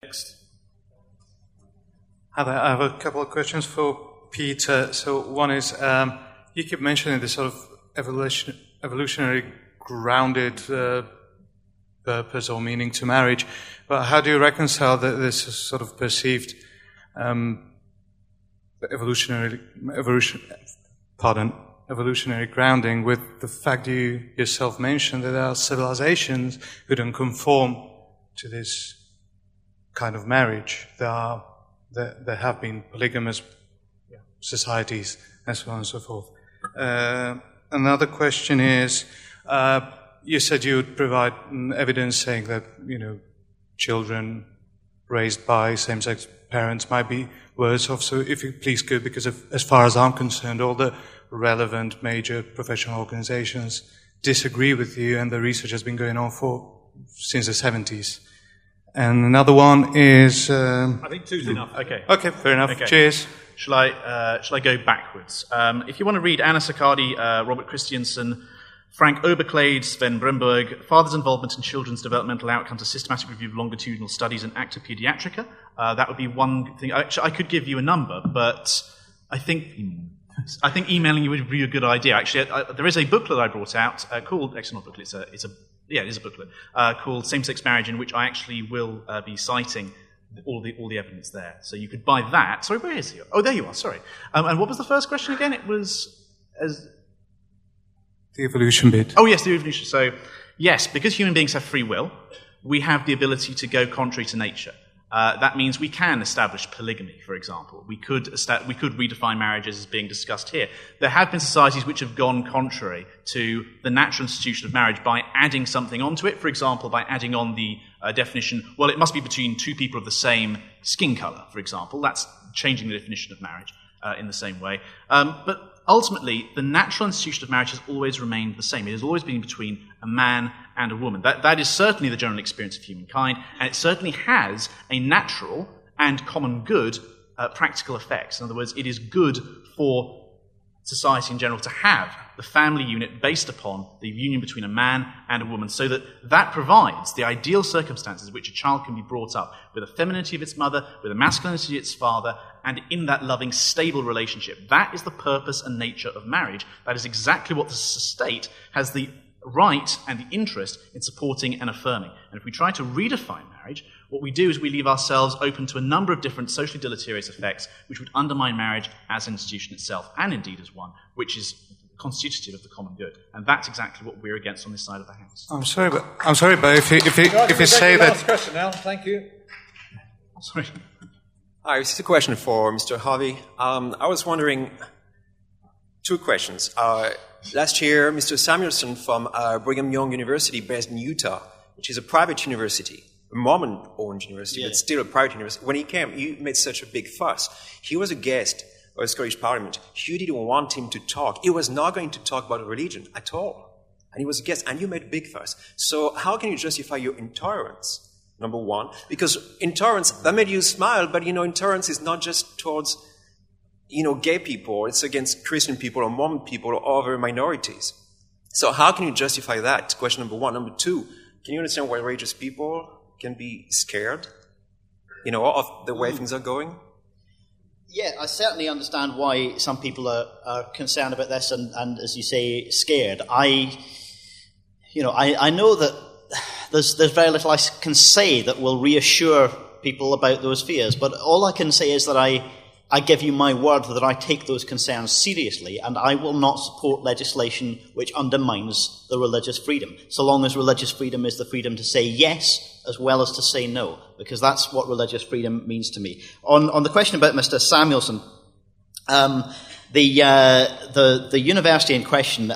Next. Hi there. I have a couple of questions for Peter. So one is, you keep mentioning this sort of evolutionary grounded purpose or meaning to marriage, but how do you reconcile this sort of perceived evolutionary grounding with the fact you yourself mentioned that there are civilizations who don't conform to this kind of marriage? There have been polygamous societies and so on and so forth. Another question is, you said you would provide evidence saying that, children raised by same-sex parents might be worse off. So if you please could, because as far as I'm concerned, all the relevant major professional organizations disagree with you, and the research has been going on since the 70s. And another one is... I think two's enough. Okay. Okay, fair enough. Okay. Cheers. Shall I go backwards? If you want to read Anna Saccardi, Robert Christiansen, Frank Oberklade, Sven Bremberg, Father's Involvement in Children's Developmental Outcomes, a Systematic Review of Longitudinal Studies in Acta Pediatrica, that would be one thing. Actually, I could give you a number, but I think emailing you would be a good idea. Actually, there is a booklet I brought out called, actually not a booklet, it is a booklet, called Same-Sex Marriage, in which I actually will be citing all the evidence there. So you could buy that. Sorry, where is he? Oh, there you are, sorry. And what was the first question again? It was... The evolution bit. Oh, yes, the evolution. So, yes, because human beings have free will, we have the ability to go contrary to nature. That means we can establish polygamy, for example. We could redefine marriages as being discussed here. There have been societies which have gone contrary to the natural institution of marriage by adding something onto it. For example, by adding on the definition, well, it must be between two people of the same skin colour, for example. That's changing the definition of marriage in the same way. But ultimately, the natural institution of marriage has always remained the same. It has always been between a man and a woman. That is certainly the general experience of humankind, and it certainly has a natural and common good practical effects. In other words, it is good for society in general to have the family unit based upon the union between a man and a woman, so that provides the ideal circumstances in which a child can be brought up with a femininity of its mother, with a masculinity of its father, and in that loving, stable relationship. That is the purpose and nature of marriage. That is exactly what the state has the right and the interest in supporting and affirming. And if we try to redefine marriage, what we do is we leave ourselves open to a number of different socially deleterious effects which would undermine marriage as an institution itself, and indeed as one which is constitutive of the common good. And that's exactly what we're against on this side of the house. I'm sorry, but if you say that... Last question now. Thank you. Sorry. Hi, this is a question for Mr. Harvey. I was wondering, two questions. Last year, Mr. Samuelson from Brigham Young University, based in Utah, which is a private university, a Mormon-owned university, but still a private university. When he came, you made such a big fuss. He was a guest of the Scottish Parliament. You didn't want him to talk. He was not going to talk about religion at all. And he was a guest, and you made a big fuss. So how can you justify your intolerance? Number one, because intolerance, that made you smile, but intolerance is not just towards, gay people. It's against Christian people or Mormon people or other minorities. So how can you justify that? Question number one. Number two, can you understand why religious people can be scared, of the way things are going? Yeah, I certainly understand why some people are concerned about this and, as you say, scared. I know that there's very little I can say that will reassure people about those fears, but all I can say is that I give you my word that I take those concerns seriously, and I will not support legislation which undermines the religious freedom, so long as religious freedom is the freedom to say yes as well as to say no, because that's what religious freedom means to me. On the question about Mr. Samuelson, the university in question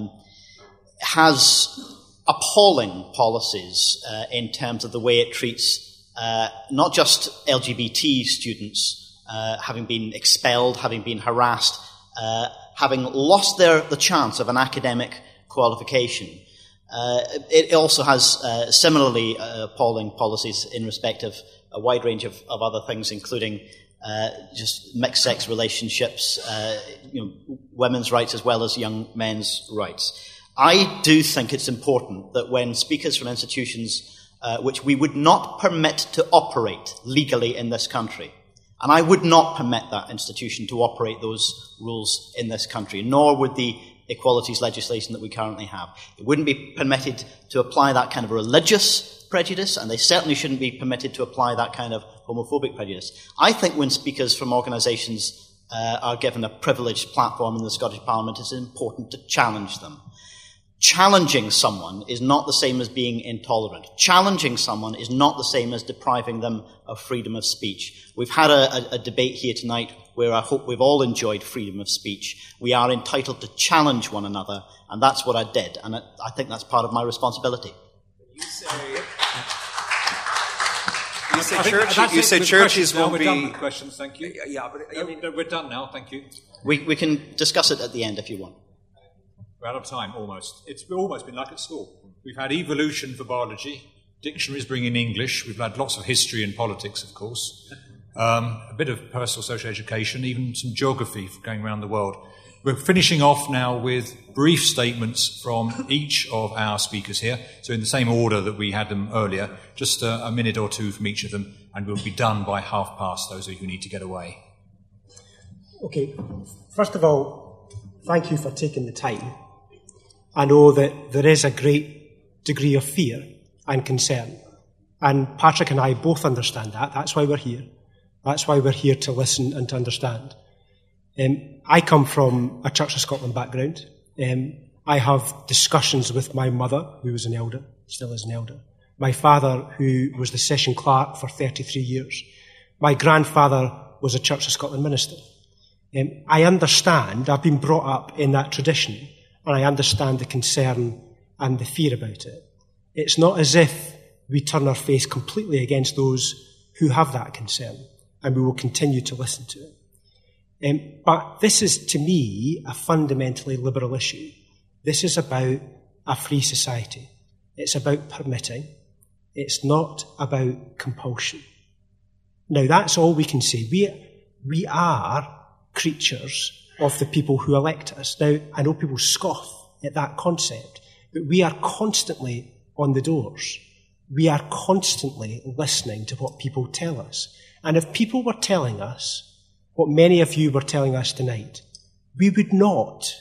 has appalling policies in terms of the way it treats not just LGBT students having been expelled, having been harassed, having lost the chance of an academic qualification. It also has similarly appalling policies in respect of a wide range of other things, including just mixed-sex relationships, women's rights as well as young men's rights. I do think it's important that when speakers from institutions which we would not permit to operate legally in this country. And I would not permit that institution to operate those rules in this country, nor would the equalities legislation that we currently have. It wouldn't be permitted to apply that kind of religious prejudice, and they certainly shouldn't be permitted to apply that kind of homophobic prejudice. I think when speakers from organisations are given a privileged platform in the Scottish Parliament, it's important to challenge them. Challenging someone is not the same as being intolerant. Challenging someone is not the same as depriving them of freedom of speech. We've had a debate here tonight where I hope we've all enjoyed freedom of speech. We are entitled to challenge one another, and that's what I did, and I think that's part of my responsibility. You say churches won't be... We're done with questions, thank you. Yeah, but I mean... We're done now, thank you. We can discuss it at the end if you want. We're out of time, almost. It's almost been like at school. We've had evolution for biology, dictionaries bringing English, we've had lots of history and politics, of course, a bit of personal social education, even some geography for going around the world. We're finishing off now with brief statements from each of our speakers here, so in the same order that we had them earlier, just a minute or two from each of them, and we'll be done by past, those of you who need to get away. Okay, first of all, thank you for taking the time. I know that there is a great degree of fear and concern, and Patrick and I both understand that. That's why we're here. That's why we're here to listen and to understand. I come from a Church of Scotland background. I have discussions with my mother, who was an elder, still is an elder. My father, who was the session clerk for 33 years. My grandfather was a Church of Scotland minister. I understand, I've been brought up in that tradition, and I understand the concern and the fear about it. It's not as if we turn our face completely against those who have that concern, and we will continue to listen to it. But this is, to me, a fundamentally liberal issue. This is about a free society. It's about permitting. It's not about compulsion. Now, that's all we can say. We are creatures of the people who elect us. Now, I know people scoff at that concept, but we are constantly on the doors. We are constantly listening to what people tell us. And if people were telling us what many of you were telling us tonight, we would not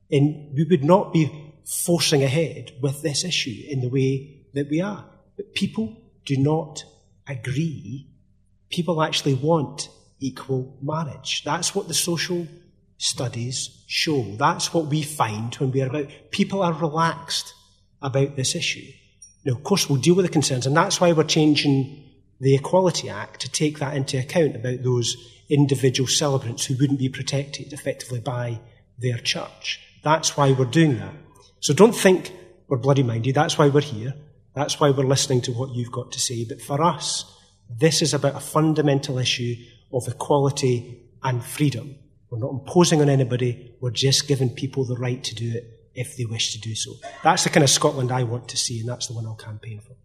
be forcing ahead with this issue in the way that we are. But people do not agree. People actually want equal marriage. That's what the social studies show. That's what we find when we are about. People are relaxed about this issue. Now, of course, we'll deal with the concerns, and that's why we're changing the Equality Act to take that into account about those individual celebrants who wouldn't be protected effectively by their church. That's why we're doing that. So don't think we're bloody-minded. That's why we're here. That's why we're listening to what you've got to say. But for us, this is about a fundamental issue of equality and freedom. We're not imposing on anybody. We're just giving people the right to do it if they wish to do so. That's the kind of Scotland I want to see, and that's the one I'll campaign for.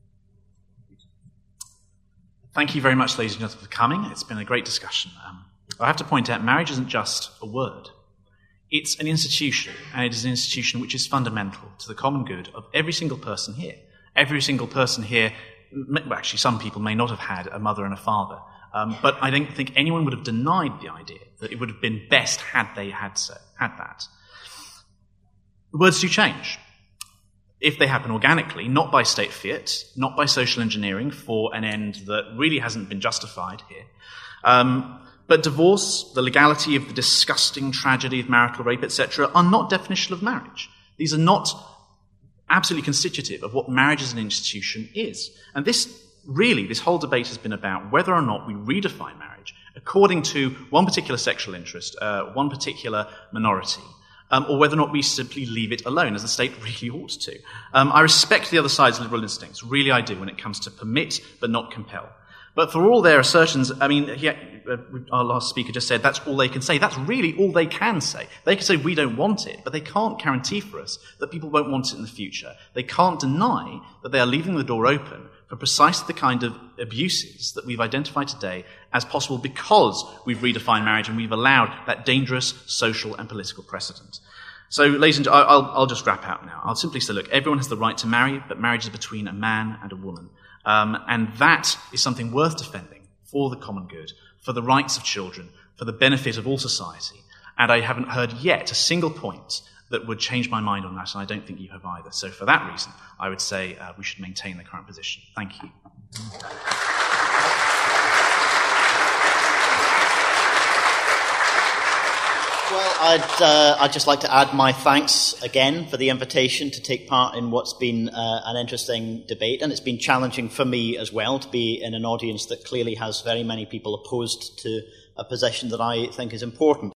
Thank you very much, ladies and gentlemen, for coming. It's been a great discussion. I have to point out, marriage isn't just a word. It's an institution, and it is an institution which is fundamental to the common good of every single person here. Every single person here, well, actually some people may not have had a mother and a father, but I don't think anyone would have denied the idea that it would have been best had they had that. The words do change. If they happen organically, not by state fiat, not by social engineering for an end that really hasn't been justified here, but divorce, the legality of the disgusting tragedy of marital rape, etc., are not definition of marriage. These are not absolutely constitutive of what marriage as an institution is. And this whole debate has been about whether or not we redefine marriage according to one particular sexual interest, one particular minority, or whether or not we simply leave it alone, as the state really ought to. I respect the other side's liberal instincts, really I do, when it comes to permit but not compel. But for all their assertions, I mean, our last speaker just said that's all they can say. That's really all they can say. They can say we don't want it, but they can't guarantee for us that people won't want it in the future. They can't deny that they are leaving the door open for precisely the kind of abuses that we've identified today as possible because we've redefined marriage and we've allowed that dangerous social and political precedent. So, ladies and gentlemen, I'll just wrap out now. I'll simply say, look, everyone has the right to marry, but marriage is between a man and a woman. And that is something worth defending for the common good, for the rights of children, for the benefit of all society. And I haven't heard yet a single point that would change my mind on that, and I don't think you have either. So for that reason, I would say we should maintain the current position. Thank you. Well, I'd just like to add my thanks again for the invitation to take part in what's been an interesting debate, and it's been challenging for me as well to be in an audience that clearly has very many people opposed to a position that I think is important.